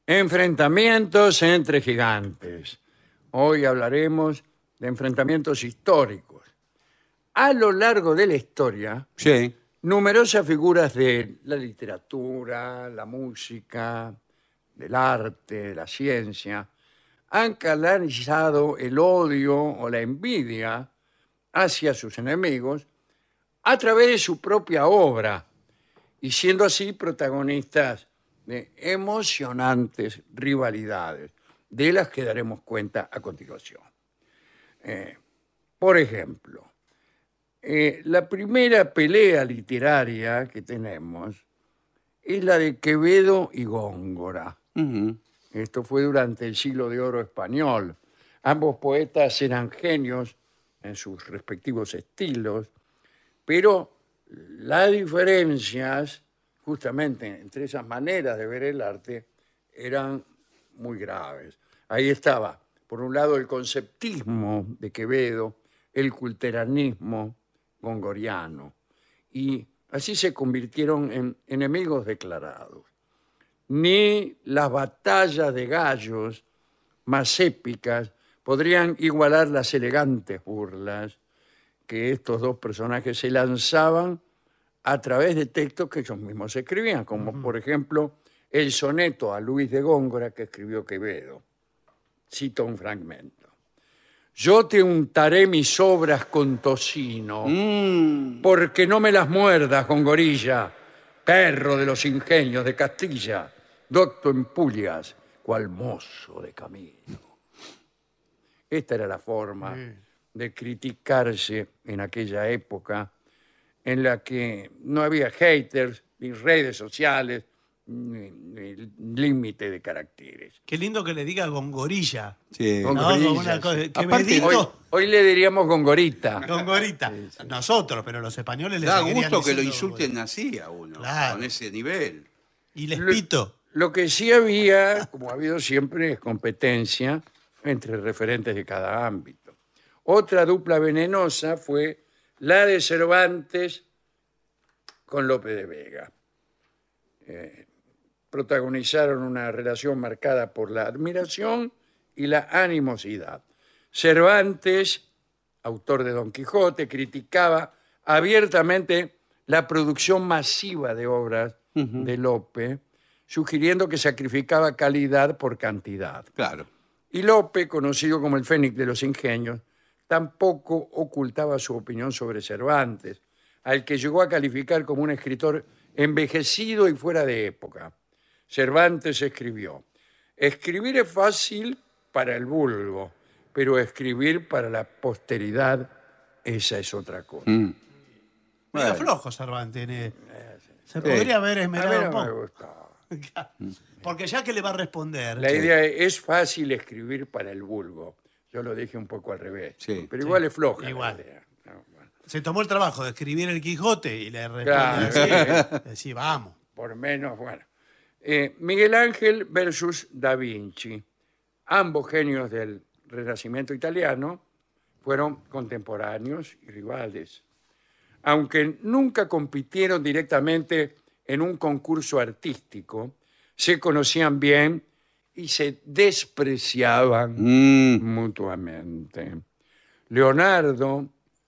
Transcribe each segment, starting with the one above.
Enfrentamientos entre gigantes. Hoy hablaremos de enfrentamientos históricos. A lo largo de la historia, Sí. numerosas figuras de la literatura, la música, del arte, de la ciencia, han canalizado el odio o la envidia hacia sus enemigos a través de su propia obra y siendo así protagonistas de emocionantes rivalidades, de las que daremos cuenta a continuación. Por ejemplo, la primera pelea literaria que tenemos es la de Quevedo y Góngora. Ujú. Esto fue durante el Siglo de Oro español. Ambos poetas eran genios en sus respectivos estilos, pero las diferencias justamente entre esas maneras de ver el arte eran muy graves. Ahí estaba, por un lado, el conceptismo de Quevedo, el culteranismo gongoriano, y así se convirtieron en enemigos declarados. Ni las batallas de gallos más épicas podrían igualar las elegantes burlas que estos dos personajes se lanzaban a través de textos que ellos mismos escribían, como por ejemplo el soneto a Luis de Góngora que escribió Quevedo. Cito un fragmento. Yo te untaré mis obras con tocino, porque no me las muerdas, Gongorilla, perro de los ingenios de Castilla, docto en Pullias, cual mozo de camino. Esta era la forma de criticarse en aquella época en la que no había haters, ni redes sociales, ni límite de caracteres. Qué lindo que le diga Gongorilla. Sí. Con- No, Gongorilla, como una cosa. sí. Quevedito, Hoy le diríamos Gongorita. Gongorita. Nosotros, pero los españoles les Da seguirían gusto que lo diciendo insulten así a uno, Claro. con ese nivel. Gongorita. Y les Lo- pito. Lo que sí había, como ha habido siempre, es competencia entre referentes de cada ámbito. Otra dupla venenosa fue la de Cervantes con Lope de Vega. Protagonizaron una relación marcada por la admiración y la animosidad. Cervantes, autor de Don Quijote, criticaba abiertamente la producción masiva de obras de Lope, sugiriendo que sacrificaba calidad por cantidad. Claro. Y Lope, conocido como el Fénix de los Ingenios, tampoco ocultaba su opinión sobre Cervantes, al que llegó a calificar como un escritor envejecido y fuera de época. Cervantes escribió: escribir es fácil para el vulgo, pero escribir para la posteridad, esa es otra cosa. Medio Bueno. flojo Cervantes. Se podría haber A mí esmerado un no me poco. gustó. Porque ya que le va a responder. La idea es fácil escribir para el vulgo. Yo lo dije un poco al revés. Sí. Pero igual es floja Igual. la idea. No, bueno, Se tomó el trabajo de escribir el Quijote y le responde Claro, así. Sí, vamos. por menos, bueno. Miguel Ángel versus Da Vinci. Ambos genios del Renacimiento italiano fueron contemporáneos y rivales. Aunque nunca compitieron directamente en un concurso artístico, se conocían bien y se despreciaban mutuamente. Leonardo,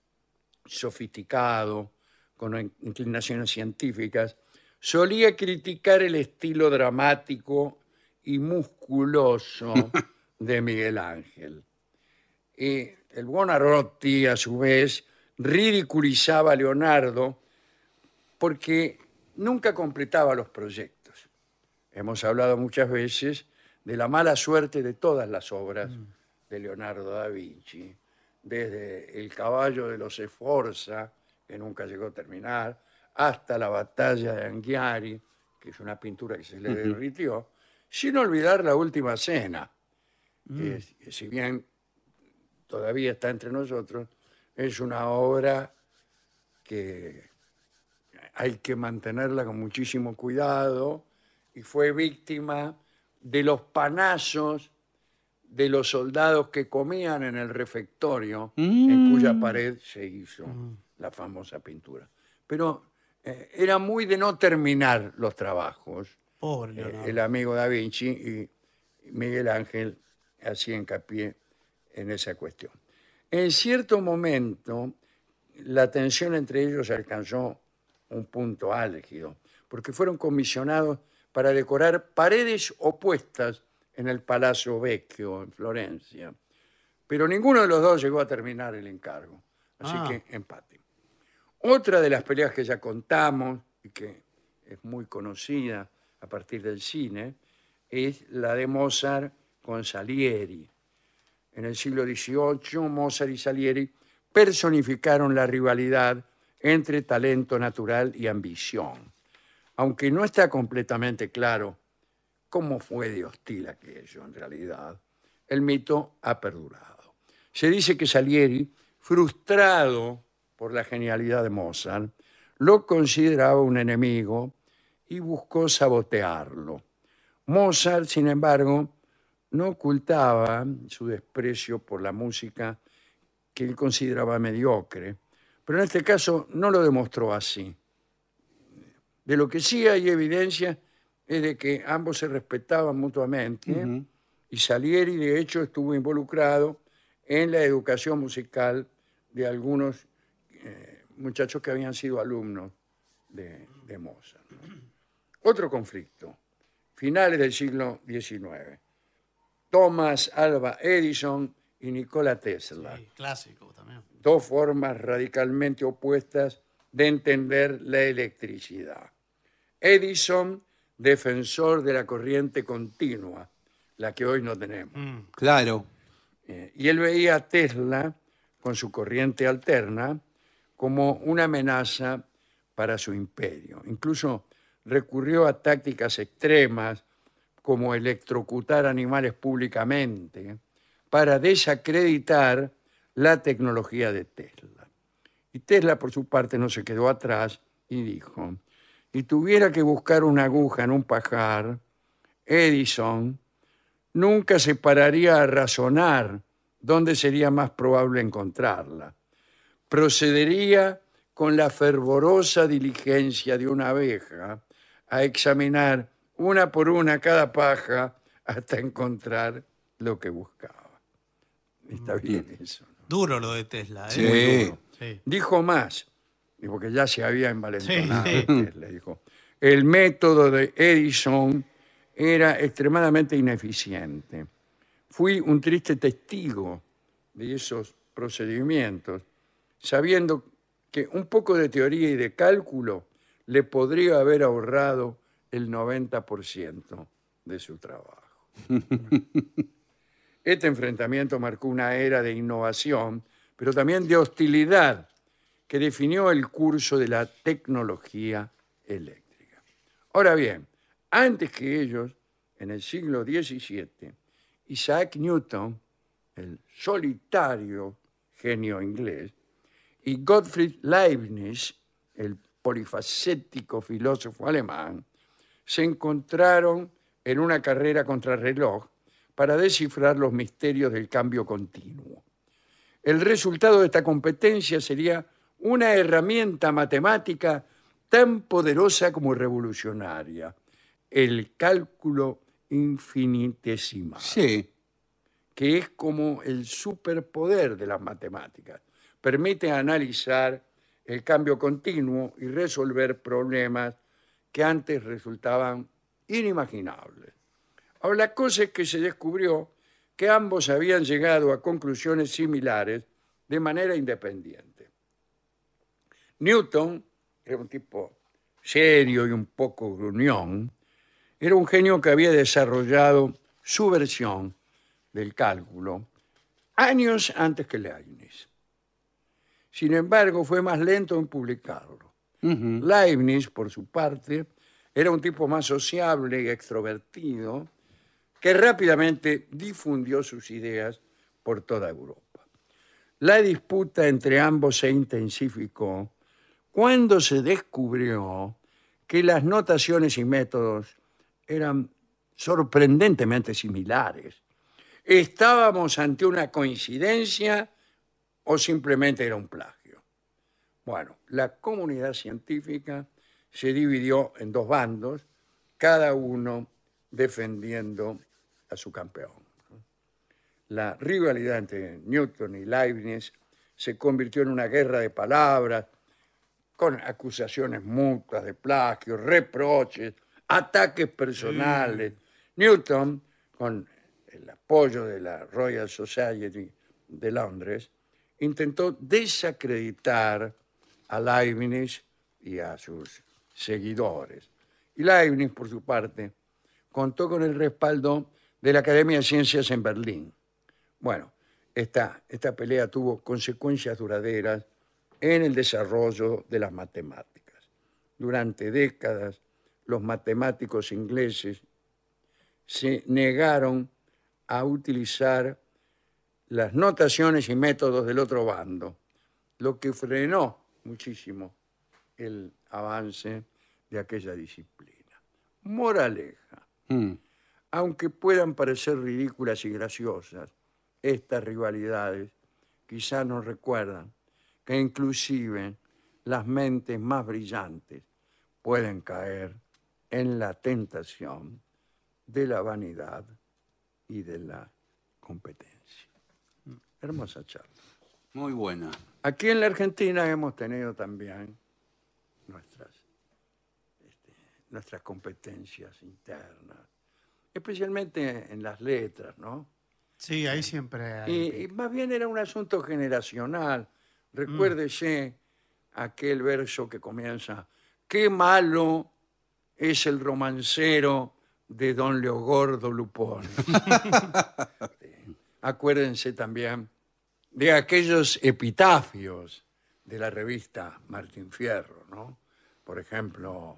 sofisticado, con inclinaciones científicas, solía criticar el estilo dramático y musculoso de Miguel Ángel. Y el Buonarroti, a su vez, ridiculizaba a Leonardo porque nunca completaba los proyectos. Hemos hablado muchas veces de la mala suerte de todas las obras de Leonardo da Vinci, desde El caballo de los Sforza, que nunca llegó a terminar, hasta la batalla de Anghiari, que es una pintura que se le derritió, sin olvidar La última cena, que si bien todavía está entre nosotros, es una obra que hay que mantenerla con muchísimo cuidado y fue víctima de los panazos de los soldados que comían en el refectorio en cuya pared se hizo la famosa pintura. Pero era muy de no terminar los trabajos Pobre Leonardo. el amigo Da Vinci, y Miguel Ángel hacía hincapié en esa cuestión. En cierto momento, la tensión entre ellos alcanzó un punto álgido, porque fueron comisionados para decorar paredes opuestas en el Palazzo Vecchio, en Florencia. Pero ninguno de los dos llegó a terminar el encargo, así que empate. Otra de las peleas que ya contamos, y que es muy conocida a partir del cine, es la de Mozart con Salieri. En el siglo XVIII, Mozart y Salieri personificaron la rivalidad entre talento natural y ambición. Aunque no está completamente claro cómo fue de hostil aquello en realidad, el mito ha perdurado. Se dice que Salieri, frustrado por la genialidad de Mozart, lo consideraba un enemigo y buscó sabotearlo. Mozart, sin embargo, no ocultaba su desprecio por la música que él consideraba mediocre, pero en este caso no lo demostró así. De lo que sí hay evidencia es de que ambos se respetaban mutuamente y Salieri, de hecho, estuvo involucrado en la educación musical de algunos muchachos que habían sido alumnos de Mozart, ¿no? Otro conflicto, finales del siglo XIX. Thomas Alva Edison y Nikola Tesla. Sí, clásico también. Dos formas radicalmente opuestas de entender la electricidad. Edison, defensor de la corriente continua, la que hoy no tenemos. Claro. Y él veía a Tesla, con su corriente alterna, como una amenaza para su imperio. Incluso recurrió a tácticas extremas, como electrocutar animales públicamente, para desacreditar la tecnología de Tesla. Y Tesla, por su parte, no se quedó atrás y dijo: si tuviera que buscar una aguja en un pajar, Edison nunca se pararía a razonar dónde sería más probable encontrarla. Procedería con la fervorosa diligencia de una abeja a examinar una por una cada paja hasta encontrar lo que buscaba. Está bien eso, ¿no? Duro lo de Tesla, ¿eh? Sí. Muy duro. Sí. Dijo más, porque ya se había envalentonado. Sí. Tesla, dijo: el método de Edison era extremadamente ineficiente. Fui un triste testigo de esos procedimientos, sabiendo que un poco de teoría y de cálculo le podría haber ahorrado el 90% de su trabajo. Este enfrentamiento marcó una era de innovación, pero también de hostilidad, que definió el curso de la tecnología eléctrica. Ahora bien, antes que ellos, en el siglo XVII, Isaac Newton, el solitario genio inglés, y Gottfried Leibniz, el polifacético filósofo alemán, se encontraron en una carrera contrarreloj para descifrar los misterios del cambio continuo. El resultado de esta competencia sería una herramienta matemática tan poderosa como revolucionaria: el cálculo infinitesimal, Sí. que es como el superpoder de las matemáticas. Permite analizar el cambio continuo y resolver problemas que antes resultaban inimaginables. Ahora, la cosa es que se descubrió que ambos habían llegado a conclusiones similares de manera independiente. Newton era un tipo serio y un poco gruñón. Era un genio que había desarrollado su versión del cálculo años antes que Leibniz. Sin embargo, fue más lento en publicarlo. Leibniz, por su parte, era un tipo más sociable y extrovertido, que rápidamente difundió sus ideas por toda Europa. La disputa entre ambos se intensificó cuando se descubrió que las notaciones y métodos eran sorprendentemente similares. ¿Estábamos ante una coincidencia o simplemente era un plagio? Bueno, la comunidad científica se dividió en dos bandos, cada uno defendiendo a su campeón. La rivalidad entre Newton y Leibniz se convirtió en una guerra de palabras, con acusaciones mutuas de plagio, reproches, ataques personales. Newton, con el apoyo de la Royal Society de Londres, intentó desacreditar a Leibniz y a sus seguidores. Y Leibniz, por su parte, contó con el respaldo de la Academia de Ciencias en Berlín. Bueno, esta pelea tuvo consecuencias duraderas en el desarrollo de las matemáticas. Durante décadas, los matemáticos ingleses se negaron a utilizar las notaciones y métodos del otro bando, lo que frenó muchísimo el avance de aquella disciplina. Moraleja. Aunque puedan parecer ridículas y graciosas, estas rivalidades quizás nos recuerdan que inclusive las mentes más brillantes pueden caer en la tentación de la vanidad y de la competencia. Hermosa charla. Muy buena. Aquí en la Argentina hemos tenido también nuestras competencias internas, especialmente en las letras, ¿no? Sí, ahí siempre hay. Y más bien era un asunto generacional. Recuérdese aquel verso que comienza: qué malo es el romancero de don Leogordo Lupón. Acuérdense también de aquellos epitafios de la revista Martín Fierro, ¿no? Por ejemplo,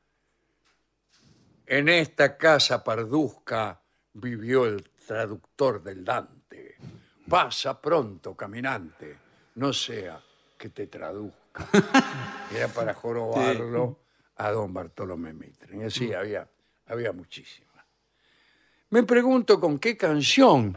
en esta casa parduzca vivió el traductor del Dante. Pasa pronto, caminante, no sea que te traduzca. Era para jorobarlo a don Bartolomé Mitre. Y así había muchísimas. Me pregunto con qué canción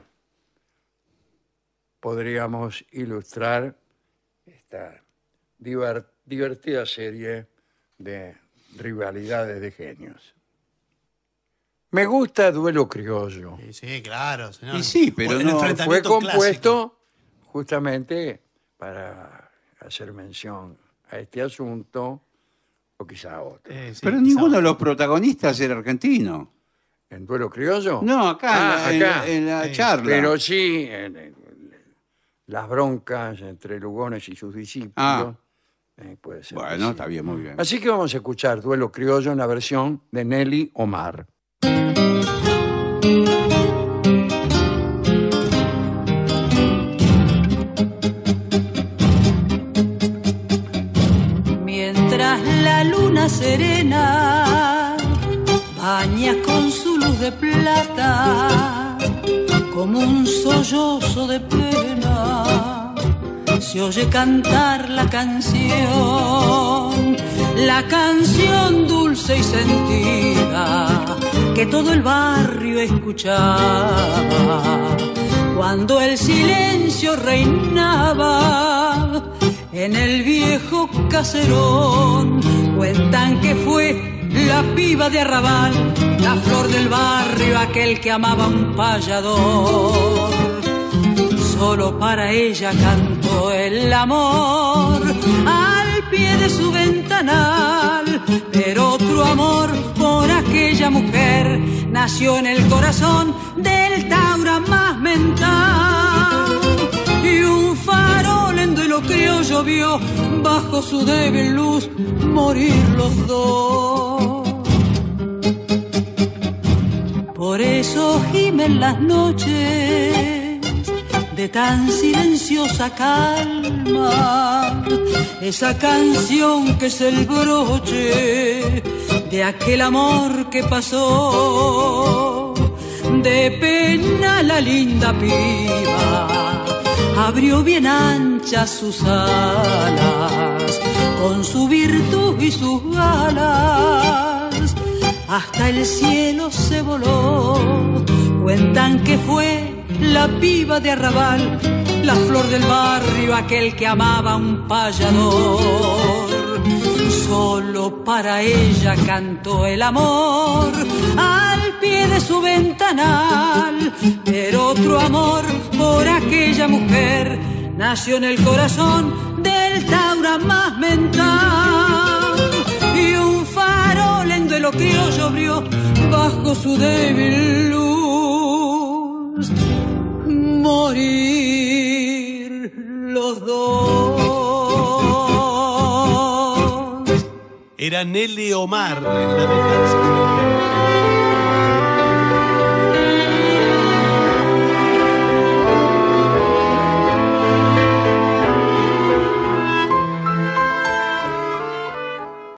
podríamos ilustrar esta divertida serie de rivalidades de genios. Me gusta Duelo Criollo. Sí, claro, señor. Y sí, pero El no, Fue enfrentamiento compuesto justamente para hacer mención a este asunto o quizá a otro. clásico. Sí, Pero quizá ninguno de otro. los protagonistas era argentino. ¿En Duelo Criollo? No, acá, acá. en la Sí. charla. Pero sí, las broncas entre Lugones y sus discípulos. Puede ser. que Bueno, sí. está bien, muy bien. Así que vamos a escuchar Duelo Criollo en la versión de Nelly Omar. Mientras la luna serena baña con su luz de plata, como un sollozo de pena, se oye cantar la canción dulce y sentida que todo el barrio escuchaba cuando el silencio reinaba en el viejo caserón. Cuentan que fue la piba de Arrabal, la flor del barrio, aquel que amaba a un payador. Solo para ella cantó el amor al pie de su ventanal, pero otro amor por aquella mujer nació en el corazón del Taura más mental. Y un farol en Duelo Criollo vio bajo su débil luz morir los dos. Por eso gimen las noches de tan silenciosa calma, esa canción que es el broche de aquel amor que pasó. De pena la linda piba abrió bien anchas sus alas, con su virtud y sus alas hasta el cielo se voló. Cuentan que fue la piba de Arrabal, la flor del barrio, aquel que amaba a un payador. Solo para ella cantó el amor al pie de su ventanal, pero otro amor por aquella mujer nació en el corazón del Taura más mental, y un farol en duelo criollo brió bajo su débil luz. Morir los dos. Era Nelly Omar en La Venganza.